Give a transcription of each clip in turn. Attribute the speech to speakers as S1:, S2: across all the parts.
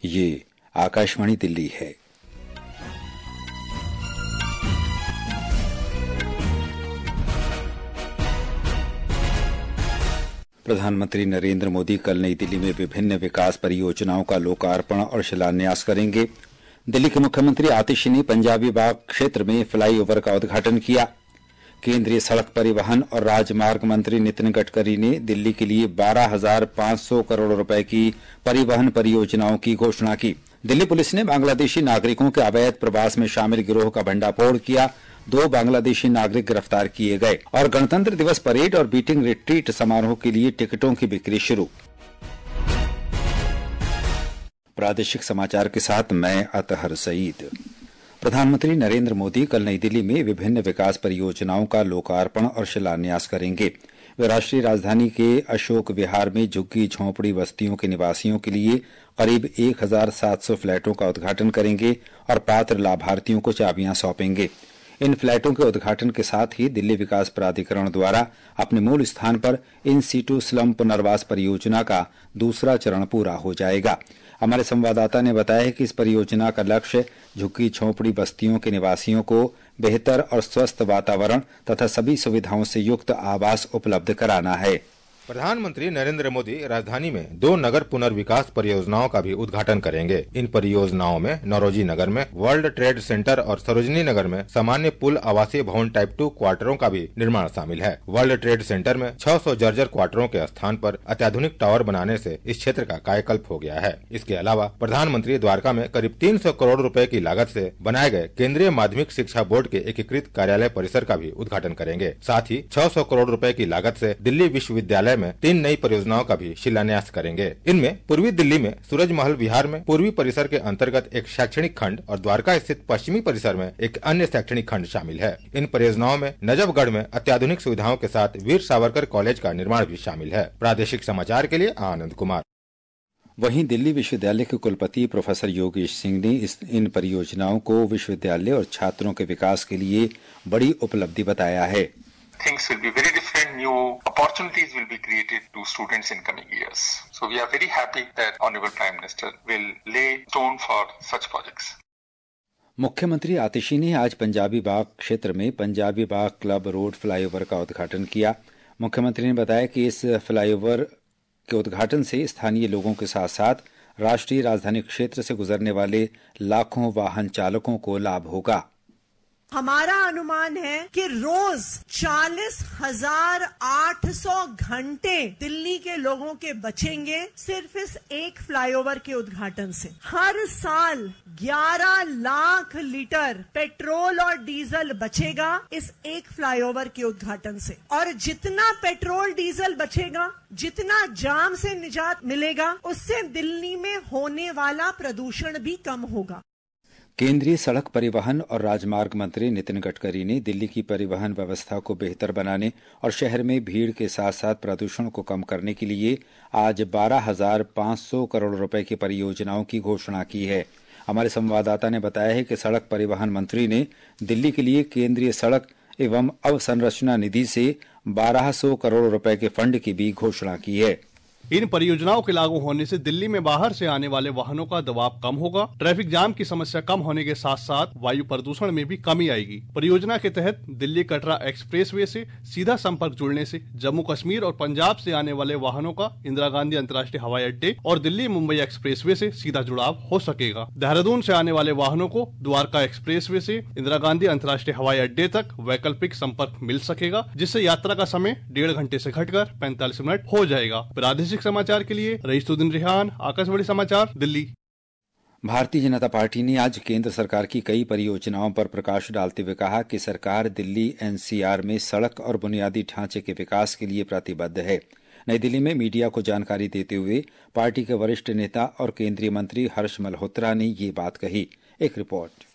S1: ये आकाशवाणी दिल्ली है। प्रधानमंत्री नरेंद्र मोदी कल नई दिल्ली में विभिन्न विकास परियोजनाओं का लोकार्पण और शिलान्यास करेंगे। दिल्ली के मुख्यमंत्री आतिशी ने पंजाबी बाग क्षेत्र में फ्लाईओवर का उद्घाटन किया। केंद्रीय सड़क परिवहन और राजमार्ग मंत्री नितिन गडकरी ने दिल्ली के लिए 12,500 करोड़ रुपए की परिवहन परियोजनाओं की घोषणा की। दिल्ली पुलिस ने बांग्लादेशी नागरिकों के अवैध प्रवास में शामिल गिरोह का भंडाफोड़ किया। 2 बांग्लादेशी नागरिक गिरफ्तार किए गए और गणतंत्र दिवस परेड और बीटिंग रिट्रीट समारोह के लिए टिकटों की बिक्री शुरू। प्रादेशिक समाचार के साथ मैं अतहर सईद। प्रधानमंत्री नरेंद्र मोदी कल नई दिल्ली में विभिन्न विकास परियोजनाओं का लोकार्पण और शिलान्यास करेंगे। वे राष्ट्रीय राजधानी के अशोक विहार में झुग्गी झोंपड़ी बस्तियों के निवासियों के लिए करीब 1,700 फ्लैटों का उद्घाटन करेंगे और पात्र लाभार्थियों को चाबियां सौंपेंगे। इन फ्लैटों के उद्घाटन के साथ ही दिल्ली विकास प्राधिकरण द्वारा अपने मूल स्थान पर इन सीटू स्लम पुनर्वास परियोजना का दूसरा चरण पूरा हो जाएगा। हमारे संवाददाता ने बताया है कि इस परियोजना का लक्ष्य झुग्गी झोंपड़ी बस्तियों के निवासियों को बेहतर और स्वस्थ वातावरण तथा सभी सुविधाओं से युक्त आवास उपलब्ध कराना है।
S2: प्रधानमंत्री नरेंद्र मोदी राजधानी में 2 नगर पुनर्विकास परियोजनाओं का भी उद्घाटन करेंगे। इन परियोजनाओं में नौरोजी नगर में वर्ल्ड ट्रेड सेंटर और सरोजनी नगर में सामान्य पुल आवासीय भवन टाइप 2 क्वार्टरों का भी निर्माण शामिल है। वर्ल्ड ट्रेड सेंटर में 600 जर्जर क्वार्टरों के स्थान पर अत्याधुनिक टावर बनाने से इस क्षेत्र का कायाकल्प हो गया है। इसके अलावा प्रधानमंत्री द्वारका में करीब 300 करोड़ रुपए की लागत से बनाए गए केंद्रीय माध्यमिक शिक्षा बोर्ड के एकीकृत कार्यालय परिसर का भी उद्घाटन करेंगे। साथ ही 600 करोड़ रुपए की लागत से दिल्ली विश्वविद्यालय में 3 नई परियोजनाओं का भी शिलान्यास करेंगे। इनमें पूर्वी दिल्ली में सूरज महल विहार में पूर्वी परिसर के अंतर्गत एक शैक्षणिक खंड और द्वारका स्थित पश्चिमी परिसर में एक अन्य शैक्षणिक खंड शामिल है। इन परियोजनाओं में नजफगढ़ में अत्याधुनिक सुविधाओं के साथ वीर सावरकर कॉलेज का निर्माण भी शामिल है। प्रादेशिक समाचार के लिए आनंद कुमार।
S1: वहीं दिल्ली विश्वविद्यालय के कुलपति प्रोफेसर योगेश सिंह ने इन परियोजनाओं को विश्वविद्यालय और छात्रों के विकास के लिए बड़ी उपलब्धि बताया है।
S3: Things will be very different, new opportunities will be created to students in coming years. So we are very happy that Honorable Prime Minister will lay stone for such projects.
S1: मुख्यमंत्री आतिशी ने आज पंजाबी बाग क्षेत्र में Punjabi Bagh club road flyover का उद्घाटन किया। मुख्यमंत्री ने बताया कि इस फ्लाईओवर के उद्घाटन से स्थानीय लोगों के साथ साथ राष्ट्रीय राजधानी क्षेत्र से गुजरने वाले लाखों वाहन चालकों को लाभ होगा।
S4: हमारा अनुमान है कि रोज 40,800 घंटे दिल्ली के लोगों के बचेंगे सिर्फ इस एक फ्लाईओवर के उद्घाटन से। हर साल 11 लाख लीटर पेट्रोल और डीजल बचेगा इस एक फ्लाईओवर के उद्घाटन से। और जितना पेट्रोल डीजल बचेगा, जितना जाम से निजात मिलेगा, उससे दिल्ली में होने वाला प्रदूषण भी कम होगा।
S1: केंद्रीय सड़क परिवहन और राजमार्ग मंत्री नितिन गडकरी ने दिल्ली की परिवहन व्यवस्था को बेहतर बनाने और शहर में भीड़ के साथ साथ प्रदूषण को कम करने के लिए आज 12,500 करोड़ रुपए की परियोजनाओं की घोषणा की है। हमारे संवाददाता ने बताया है कि सड़क परिवहन मंत्री ने दिल्ली के लिए केंद्रीय सड़क एवं अवसंरचना निधि से 1,200 करोड़ रुपए के फंड की भी घोषणा की है।
S5: इन परियोजनाओं के लागू होने से दिल्ली में बाहर से आने वाले वाहनों का दबाव कम होगा, ट्रैफिक जाम की समस्या कम होने के साथ साथ वायु प्रदूषण में भी कमी आएगी। परियोजना के तहत दिल्ली कटरा एक्सप्रेसवे से सीधा संपर्क जुड़ने से जम्मू कश्मीर और पंजाब से आने वाले वाहनों का इंदिरा गांधी अंतर्राष्ट्रीय हवाई अड्डे और दिल्ली मुंबई एक्सप्रेसवे से सीधा जुड़ाव हो सकेगा। देहरादून से आने वाले वाहनों को द्वारका एक्सप्रेसवे से इंदिरा गांधी अंतर्राष्ट्रीय हवाई अड्डे तक वैकल्पिक संपर्क मिल सकेगा, जिससे यात्रा का समय 1.5 घंटे से घटकर 45 मिनट हो जाएगा। प्रादेशिक समाचार के लिए रईसुद्दीन रिहान, आकाशवाणी समाचार, दिल्ली।
S1: भारतीय जनता पार्टी ने आज केंद्र सरकार की कई परियोजनाओं पर प्रकाश डालते हुए कहा कि सरकार दिल्ली एनसीआर में सड़क और बुनियादी ढांचे के विकास के लिए प्रतिबद्ध है। नई दिल्ली में मीडिया को जानकारी देते हुए पार्टी के वरिष्ठ नेता और केंद्रीय मंत्री हर्ष मल्होत्रा ने ये बात कही। एक रिपोर्ट।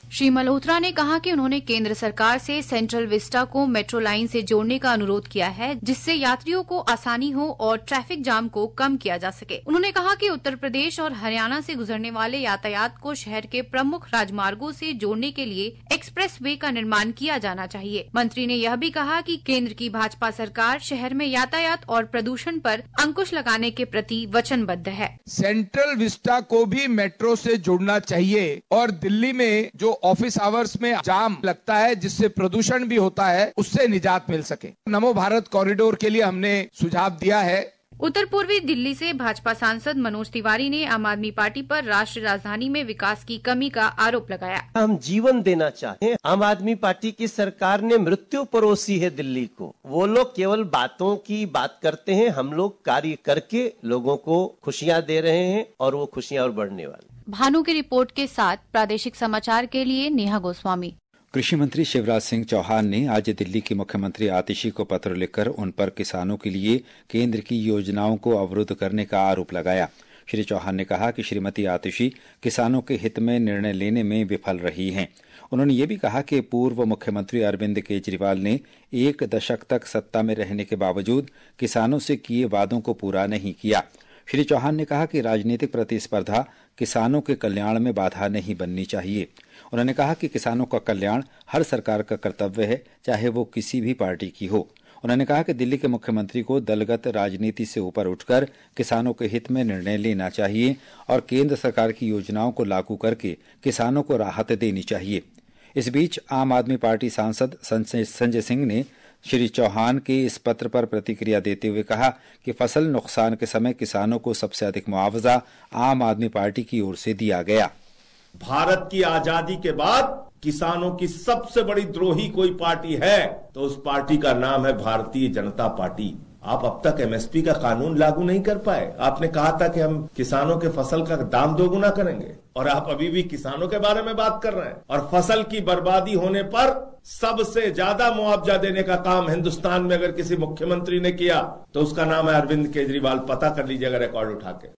S6: श्री मल्होत्रा ने कहा कि उन्होंने केंद्र सरकार से सेंट्रल विस्टा को मेट्रो लाइन से जोड़ने का अनुरोध किया है, जिससे यात्रियों को आसानी हो और ट्रैफिक जाम को कम किया जा सके। उन्होंने कहा कि उत्तर प्रदेश और हरियाणा से गुजरने वाले यातायात को शहर के प्रमुख राजमार्गों से जोड़ने के लिए एक्सप्रेस वे का निर्माण किया जाना चाहिए। मंत्री ने यह भी कहा कि केंद्र की भाजपा सरकार शहर में यातायात और प्रदूषण पर अंकुश लगाने के प्रति वचनबद्ध है।
S7: सेंट्रल विस्टा को भी मेट्रो से जोड़ना चाहिए और दिल्ली में जो ऑफिस आवर्स में जाम लगता है, जिससे प्रदूषण भी होता है, उससे निजात मिल सके। नमो भारत कॉरिडोर के लिए हमने सुझाव दिया है।
S6: उत्तर पूर्वी दिल्ली से भाजपा सांसद मनोज तिवारी ने आम आदमी पार्टी पर राष्ट्रीय राजधानी में विकास की कमी का आरोप लगाया।
S8: हम जीवन देना चाहते हैं। आम आदमी पार्टी की सरकार ने मृत्यु परोसी है दिल्ली को। वो लोग केवल बातों की बात करते हैं, हम लोग कार्य करके लोगों को खुशियां दे रहे हैं और वो खुशियां और बढ़ने वाली।
S6: भानु की रिपोर्ट के साथ प्रादेशिक समाचार के लिए नेहा गोस्वामी।
S1: कृषि मंत्री शिवराज सिंह चौहान ने आज दिल्ली की मुख्यमंत्री आतिशी को पत्र लिखकर उन पर किसानों के लिए केंद्र की योजनाओं को अवरुद्ध करने का आरोप लगाया। श्री चौहान ने कहा कि श्रीमती आतिशी किसानों के हित में निर्णय लेने में विफल रही हैं। उन्होंने ये भी कहा कि पूर्व मुख्यमंत्री अरविंद केजरीवाल ने 1 दशक तक सत्ता में रहने के बावजूद किसानों से किए वादों को पूरा नहीं किया। श्री चौहान ने कहा कि राजनीतिक प्रतिस्पर्धा किसानों के कल्याण में बाधा नहीं बननी चाहिए। उन्होंने कहा कि किसानों का कल्याण हर सरकार का कर्तव्य है, चाहे वो किसी भी पार्टी की हो। उन्होंने कहा कि दिल्ली के मुख्यमंत्री को दलगत राजनीति से ऊपर उठकर किसानों के हित में निर्णय लेना चाहिए और केंद्र सरकार की योजनाओं को लागू करके किसानों को राहत देनी चाहिए। इस बीच आम आदमी पार्टी सांसद संजय सिंह ने श्री चौहान के इस पत्र पर प्रतिक्रिया देते हुए कहा कि फसल नुकसान के समय किसानों को सबसे अधिक मुआवजा आम आदमी पार्टी की ओर से दिया गया।
S9: भारत की आजादी के बाद किसानों की सबसे बड़ी द्रोही कोई पार्टी है तो उस पार्टी का नाम है भारतीय जनता पार्टी। आप अब तक एमएसपी का कानून लागू नहीं कर पाए। आपने कहा था कि हम किसानों के फसल का दाम दोगुना करेंगे और आप अभी भी किसानों के बारे में बात कर रहे हैं। और फसल की बर्बादी होने पर सबसे ज्यादा मुआवजा देने का काम हिंदुस्तान में अगर किसी मुख्यमंत्री ने किया तो उसका नाम है अरविंद केजरीवाल। पता कर लीजिएगा रिकॉर्ड उठा के।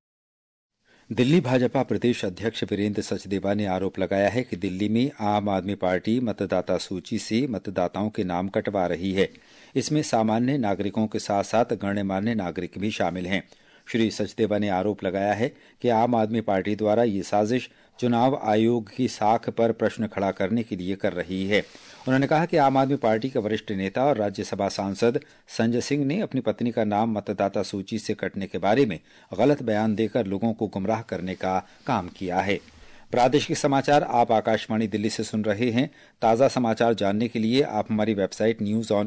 S1: दिल्ली भाजपा प्रदेश अध्यक्ष वीरेंद्र सचदेवा ने आरोप लगाया है कि दिल्ली में आम आदमी पार्टी मतदाता सूची से मतदाताओं के नाम कटवा रही है। इसमें सामान्य नागरिकों के साथ साथ गणमान्य नागरिक भी शामिल हैं। श्री सचदेवा ने आरोप लगाया है कि आम आदमी पार्टी द्वारा ये साजिश चुनाव आयोग की साख पर प्रश्न खड़ा करने के लिए कर रही है। उन्होंने कहा कि आम आदमी पार्टी के वरिष्ठ नेता और राज्यसभा सांसद संजय सिंह ने अपनी पत्नी का नाम मतदाता सूची से कटने के बारे में गलत बयान देकर लोगों को गुमराह करने का काम किया है। प्रादेशिक समाचार आप आकाशवाणी दिल्ली से सुन रहे हैं। ताज़ा समाचार जानने के लिए आप हमारी वेबसाइट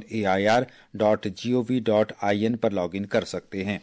S1: newsonair.gov.in पर लॉगिन कर सकते हैं।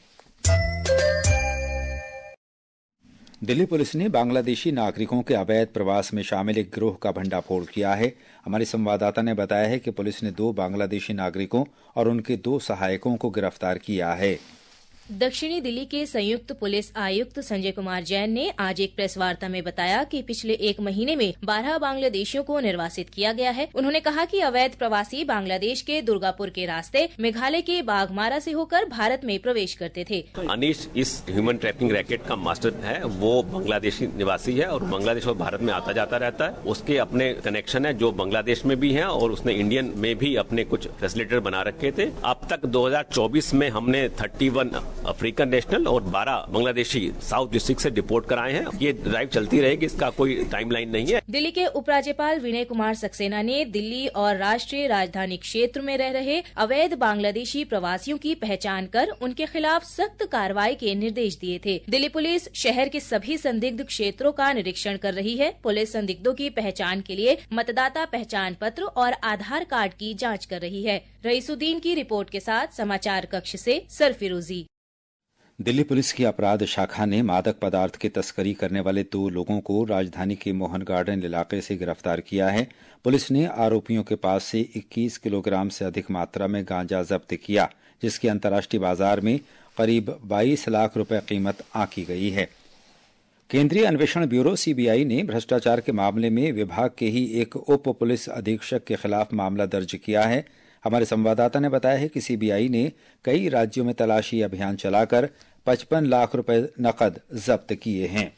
S1: दिल्ली पुलिस ने बांग्लादेशी नागरिकों के अवैध प्रवास में शामिल एक गिरोह का भंडाफोड़ किया है। हमारे संवाददाता ने बताया है कि पुलिस ने 2 बांग्लादेशी नागरिकों और उनके 2 सहायकों को गिरफ्तार किया है।
S10: दक्षिणी दिल्ली के संयुक्त पुलिस आयुक्त संजय कुमार जैन ने आज एक प्रेस वार्ता में बताया कि पिछले 1 महीने में 12 बांग्लादेशियों को निर्वासित किया गया है। उन्होंने कहा कि अवैध प्रवासी बांग्लादेश के दुर्गापुर के रास्ते मेघालय के बाघमारा से होकर भारत में प्रवेश करते थे।
S11: अनीश इस ह्यूमन ट्रैफिकिंग रैकेट का मास्टर है। वो बांग्लादेशी निवासी है और बांग्लादेश और भारत में आता जाता रहता है। उसके अपने कनेक्शन है जो बांग्लादेश में भी है और उसने इंडियन में भी अपने कुछ फैसिलिटेटर बना रखे थे। अब तक 2024 में हमने 31 अफ्रीकन नेशनल और 12 बांग्लादेशी साउथ डिस्ट्रिक्ट से डिपोर्ट कराए हैं। ये ड्राइव चलती रहेगी, इसका कोई टाइमलाइन नहीं है।
S10: दिल्ली के उपराज्यपाल विनय कुमार सक्सेना ने दिल्ली और राष्ट्रीय राजधानी क्षेत्र में रह रहे अवैध बांग्लादेशी प्रवासियों की पहचान कर उनके खिलाफ सख्त कार्रवाई के निर्देश दिए थे। दिल्ली पुलिस शहर के सभी संदिग्ध क्षेत्रों का निरीक्षण कर रही है। पुलिस संदिग्धों की पहचान के लिए मतदाता पहचान पत्र और आधार कार्ड की जाँच कर रही है। रईसुद्दीन की रिपोर्ट के साथ समाचार कक्ष से सरफिरोजी।
S1: दिल्ली पुलिस की अपराध शाखा ने मादक पदार्थ की तस्करी करने वाले 2 लोगों को राजधानी के मोहन गार्डन इलाके से गिरफ्तार किया है। पुलिस ने आरोपियों के पास से 21 किलोग्राम से अधिक मात्रा में गांजा जब्त किया, जिसकी अंतर्राष्ट्रीय बाजार में करीब 22 लाख रुपए कीमत आंकी गई है। केंद्रीय अन्वेषण ब्यूरो सीबीआई ने भ्रष्टाचार के मामले में विभाग के ही एक उप पुलिस अधीक्षक के खिलाफ मामला दर्ज किया है। हमारे संवाददाता ने बताया है कि सीबीआई ने कई राज्यों में तलाशी अभियान चलाकर 55 लाख रुपए नकद जब्त किए हैं।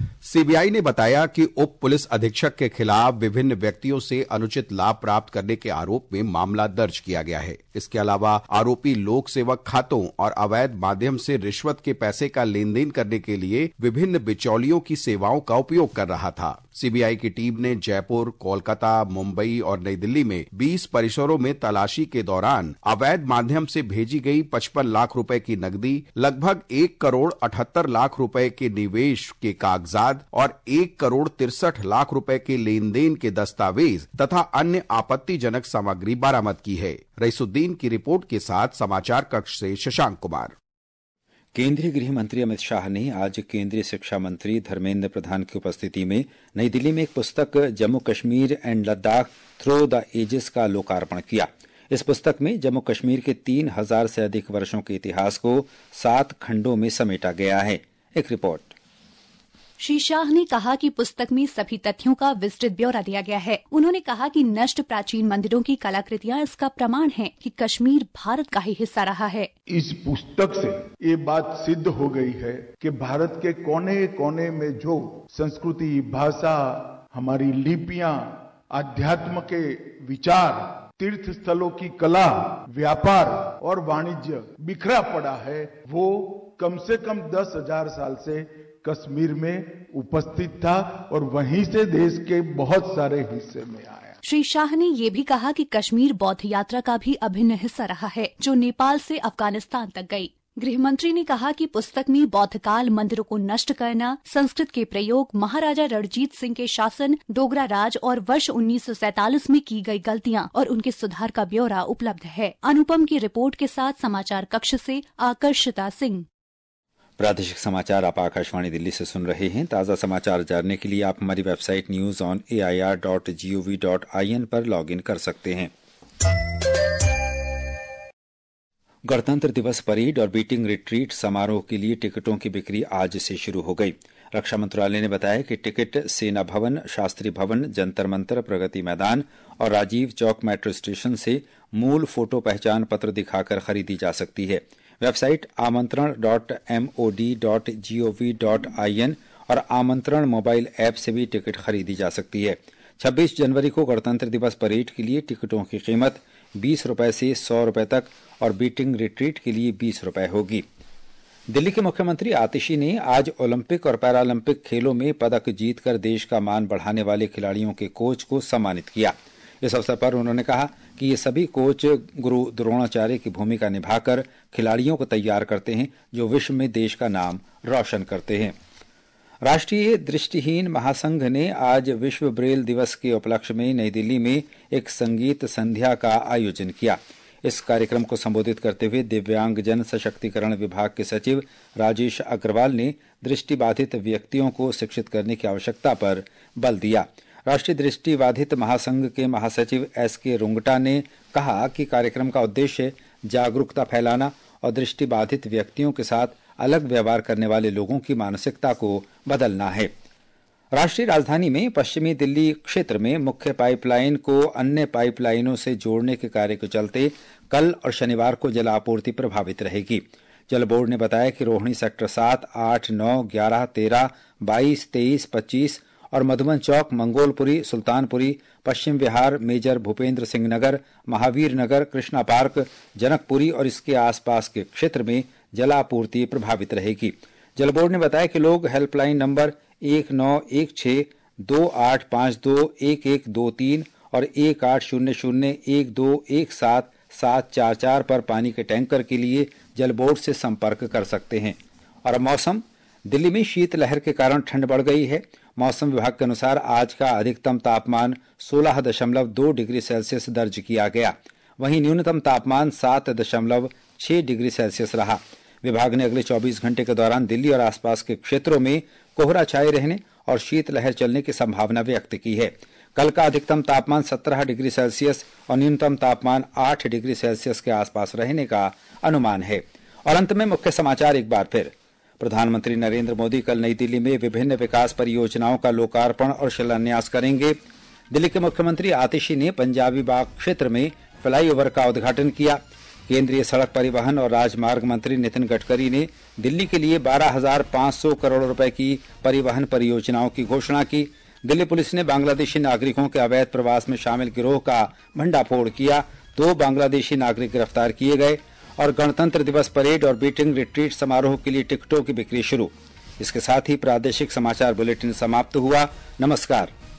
S12: सीबीआई ने बताया कि उप पुलिस अधीक्षक के खिलाफ विभिन्न व्यक्तियों से अनुचित लाभ प्राप्त करने के आरोप में मामला दर्ज किया गया है। इसके अलावा आरोपी लोक सेवक खातों और अवैध माध्यम से रिश्वत के पैसे का लेन देन करने के लिए विभिन्न बिचौलियों की सेवाओं का उपयोग कर रहा था। सीबीआई की टीम ने जयपुर, कोलकाता, मुंबई और नई दिल्ली में 20 परिसरों में तलाशी के दौरान अवैध माध्यम से भेजी गई 55 लाख रुपए की नकदी, लगभग 1 करोड़ 78 लाख रुपए के निवेश के कागजात और 1 करोड़ 63 लाख रुपए के लेन देन के दस्तावेज तथा अन्य आपत्तिजनक सामग्री बरामद की है। रईसुद्दीन की रिपोर्ट के साथ समाचार कक्ष से शशांक कुमार।
S1: केंद्रीय गृह मंत्री अमित शाह ने आज केंद्रीय शिक्षा मंत्री धर्मेंद्र प्रधान की उपस्थिति में नई दिल्ली में एक पुस्तक Jammu Kashmir and Ladakh through the ages का लोकार्पण किया। इस पुस्तक में जम्मू कश्मीर के 3000 से अधिक वर्षों के इतिहास को 7 खंडों में समेटा गया है। एक रिपोर्ट।
S13: श्री शाह ने कहा कि पुस्तक में सभी तथ्यों का विस्तृत ब्यौरा दिया गया है। उन्होंने कहा कि नष्ट प्राचीन मंदिरों की कलाकृतियां इसका प्रमाण हैं कि कश्मीर भारत का ही हिस्सा रहा है।
S14: इस पुस्तक से ये बात सिद्ध हो गई है कि भारत के कोने कोने में जो संस्कृति, भाषा, हमारी लिपियां, अध्यात्म के विचार, तीर्थ स्थलों की कला, व्यापार और वाणिज्य बिखरा पड़ा है, वो कम से कम 10,000 साल से कश्मीर में उपस्थित था और वहीं से देश के बहुत सारे हिस्से में आया।
S13: श्री शाह ने ये भी कहा कि कश्मीर बौद्ध यात्रा का भी अभिन्न हिस्सा रहा है, जो नेपाल से अफगानिस्तान तक गई। गृह मंत्री ने कहा कि पुस्तक में बौद्ध काल मंदिरों को नष्ट करना, संस्कृत के प्रयोग, महाराजा रणजीत सिंह के शासन, डोगरा राज और वर्ष 1947 में की गई गलतियां और उनके सुधार का ब्यौरा उपलब्ध है। अनुपम की रिपोर्ट के साथ समाचार कक्ष से आकर्षिता सिंह।
S1: प्रादेशिक समाचार आप आकाशवाणी दिल्ली से सुन रहे हैं। ताज़ा समाचार जानने के लिए आप हमारी वेबसाइट news.air.gov.in पर लॉगिन कर सकते हैं। गणतंत्र दिवस परेड और बीटिंग रिट्रीट समारोह के लिए टिकटों की बिक्री आज से शुरू हो गई। रक्षा मंत्रालय ने बताया कि टिकट सेना भवन, शास्त्री भवन, जंतर मंतर, प्रगति मैदान और राजीव चौक मेट्रो स्टेशन से मूल फोटो पहचान पत्र दिखाकर खरीदी जा सकती है। वेबसाइट आमंत्रण.mod.gov.in और आमंत्रण मोबाइल ऐप से भी टिकट खरीदी जा सकती है। 26 जनवरी को गणतंत्र दिवस परेड के लिए टिकटों की कीमत 20 रुपए से 100 रुपए तक और बीटिंग रिट्रीट के लिए 20 रुपए होगी। दिल्ली के मुख्यमंत्री आतिशी ने आज ओलंपिक और पैरालंपिक खेलों में पदक जीतकर देश का मान बढ़ाने वाले खिलाड़ियों के कोच को सम्मानित किया। इस अवसर पर उन्होंने कहा कि ये सभी कोच गुरु द्रोणाचार्य की भूमिका निभाकर खिलाड़ियों को तैयार करते हैं जो विश्व में देश का नाम रोशन करते हैं। राष्ट्रीय दृष्टिहीन महासंघ ने आज विश्व ब्रेल दिवस के उपलक्ष्य में नई दिल्ली में एक संगीत संध्या का आयोजन किया। इस कार्यक्रम को संबोधित करते हुए दिव्यांग जन सशक्तिकरण विभाग के सचिव राजेश अग्रवाल ने दृष्टिबाधित व्यक्तियों को शिक्षित करने की आवश्यकता पर बल दिया। राष्ट्रीय दृष्टिबाधित महासंघ के महासचिव SK रुंगटा ने कहा कि कार्यक्रम का उद्देश्य जागरूकता फैलाना और दृष्टिबाधित व्यक्तियों के साथ अलग व्यवहार करने वाले लोगों की मानसिकता को बदलना है। राष्ट्रीय राजधानी में पश्चिमी दिल्ली क्षेत्र में मुख्य पाइपलाइन को अन्य पाइपलाइनों से जोड़ने के कार्य के चलते कल और शनिवार को जल आपूर्ति प्रभावित रहेगी। जल बोर्ड ने बताया कि रोहिणी सेक्टर 7, 8, 9, 11, 13, 22, 23, 25 और मधुबन चौक, मंगोलपुरी, सुल्तानपुरी, पश्चिम विहार, मेजर भूपेंद्र सिंह नगर, महावीर नगर, कृष्णा पार्क, जनकपुरी और इसके आसपास के क्षेत्र में जलापूर्ति प्रभावित रहेगी। जल बोर्ड ने बताया कि लोग हेल्पलाइन नंबर 191628521123 और 1800121744 पर पानी के टैंकर के लिए जल बोर्ड से संपर्क कर सकते हैं। और मौसम, दिल्ली में शीतलहर के कारण ठंड बढ़ गई है। मौसम विभाग के अनुसार आज का अधिकतम तापमान 16.2 डिग्री सेल्सियस दर्ज किया गया, वहीं न्यूनतम तापमान 7.6 डिग्री सेल्सियस रहा। विभाग ने अगले 24 घंटे के दौरान दिल्ली और आसपास के क्षेत्रों में कोहरा छाए रहने और शीतलहर चलने की संभावना व्यक्त की है। कल का अधिकतम तापमान 17 डिग्री सेल्सियस और न्यूनतम तापमान 8 डिग्री सेल्सियस के आसपास रहने का अनुमान है। और अंत में मुख्य समाचार एक बार फिर। प्रधानमंत्री नरेंद्र मोदी कल नई दिल्ली में विभिन्न विकास परियोजनाओं का लोकार्पण और शिलान्यास करेंगे। दिल्ली के मुख्यमंत्री आतिशी ने पंजाबी बाग क्षेत्र में फ्लाईओवर का उद्घाटन किया। केंद्रीय सड़क परिवहन और राजमार्ग मंत्री नितिन गडकरी ने दिल्ली के लिए 12,500 करोड़ रुपए की परिवहन परियोजनाओं की घोषणा की। दिल्ली पुलिस ने बांग्लादेशी नागरिकों के अवैध प्रवास में शामिल गिरोह का भंडाफोड़ किया। 2 बांग्लादेशी नागरिक गिरफ्तार किए गए और गणतंत्र दिवस परेड और बीटिंग रिट्रीट समारोह के लिए टिकटों की बिक्री शुरू। इसके साथ ही प्रादेशिक समाचार बुलेटिन समाप्त हुआ। नमस्कार।